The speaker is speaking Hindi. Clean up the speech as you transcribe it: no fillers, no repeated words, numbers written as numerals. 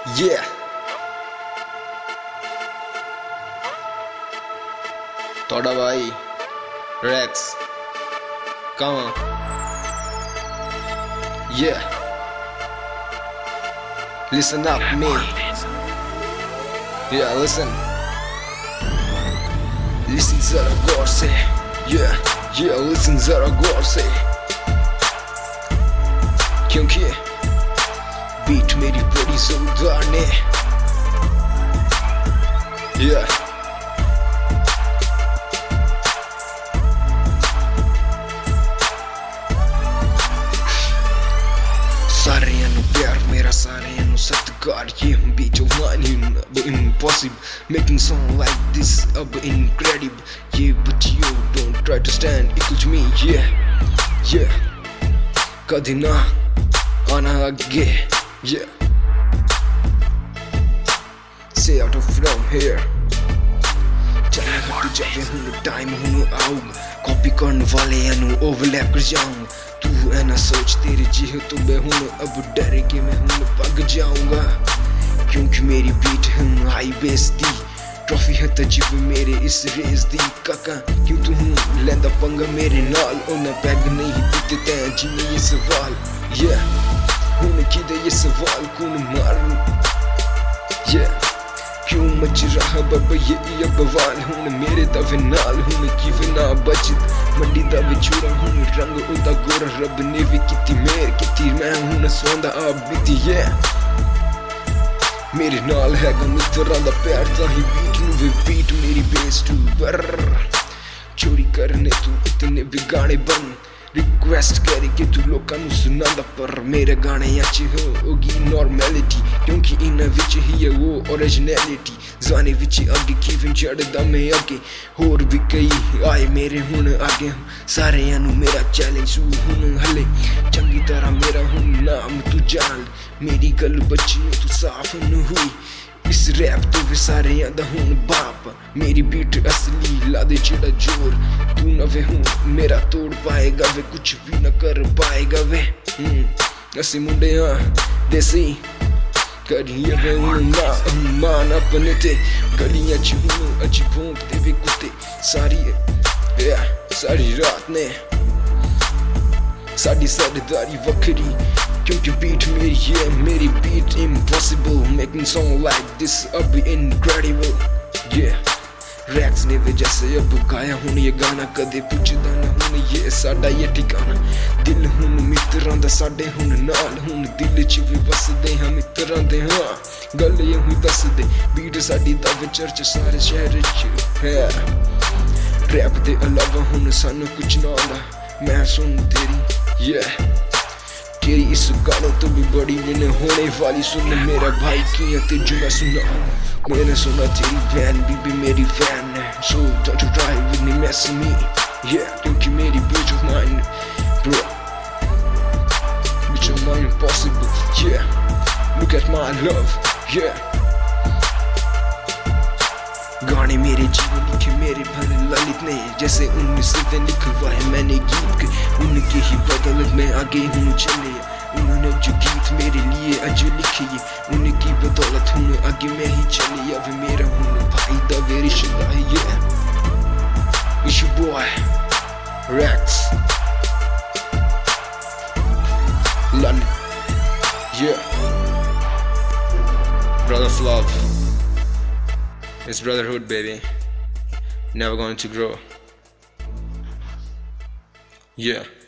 Yeah. Toda vai. Rex. Come on. Yeah. Listen up, me. Yeah, listen. Listen zara gaur se. Yeah, listen zara gaur se. क्योंकि बीट मेरी बड़ी जोरदार ने Yeah. सारियां नु प्यार मेरा सारियां नु सत्कार ये हम बीट of mine अब impossible making song like this अब incredible yeah but you don't try to stand equal to me yeah कदी ना आना आगे yeah stay out of from here चलना हट जावे हुन टाइम हुन आऊगा कॉपी करने वाले नु ओवरलैप कर जाऊंगा तू है ना सोच तेरे जी तो मैं हुन अब डरे कि मैं हुन पग जाऊंगा क्योंकि मेरी बीट है हाई बेस दी ट्रॉफी है तजीब मेरे इस रेस दी काका क्यों तू लेंदा पंगा मेरे नाल उन्हें पैग नहीं दिते तैं जिन्हें ये सवाल हुन किदे ये सवाल कौन मारन क्यों मच रहा बाबा ये बवाल हुन मेरे दवे नाल हुन किवे ना बचत मंडी दा विचूरा हुन रंग उदा गोरा रब ने भी किती मेर किती मैं हुन सोंदा आप बीती मेरे नाल है मित्तरां दा प्यार दा ही बीट नु वे बीट मेरी बेस टू बर चोरी करने तू इतने भी गाने बन रिक्वेस्ट करे कि तू लोकां नु सुनांदा पर मेरे गाने अच्छे होगी नॉर्मैलिटी क्योंकि इन्हां विच ही है वो ओरिजिनलिटी जाने विच अगे किवें चढ़दा मैं अगे होर भी कई आए मेरे हुन आगे सारेयां नु मेरा चैलेंज हुन हले चंगी तरह मेरा हुन नाम तू जान मेरी गल बच्ची तू साफ न हुई इस रैप तो वे सारे दा हुन बाप मेरी बीट असली ला दे चिड़ा जोर तू न वे हुन मेरा तोड़ पाएगा वे कुछ भी न कर पाएगा वे ऐसे मुंडे देसी करिए वे हुन ना मान अपने ते गलियां च हुन अच्छी भोंकते वे कुत्ते सारी रात ने साडी सरदारी वखरी क्योंकि बीट मेरी beat impossible making song like this अब incredible Rex ने वे जैसे अब गाया हुन ये गाना कदे पुछदा ना हुन ये साडा ये ठिकाना दिल हुन मित्तरां दा साडे हुन नाल हुन दिल च वे वसदे हां मित्तरां दे गल ये हुई दसदे बीट साडी दा चर्च सारे शहर च है रैप दे अलावा हुन सानू कुछ ना आंदा मैं सुन तेरी तेरी इस गानों तो भी बड़ी मैंने होने वाली सुन मेरा भाई की तेजू मैं सुना मैंने सुना तेरी बहन भी मेरी फैन है so don't you try with me mess me क्योंकि मेरी bitch of mine bro bitch of mine impossible look at my love गाने मेरे जीवन लिखे मेरे भर ललित ने जैसे 19 लिखवाए मैंने गीत के उनके ही बदौलत में आगे हूँ चले उन्होंने जो गीत मेरे लिए आज लिखे उनकी बदौलत हूँ आगे मैं ही चले अब मेरा हूँ भाई दा वेरी शिदा it's your boy Rex London brother of love it's brotherhood, baby. Never going to grow.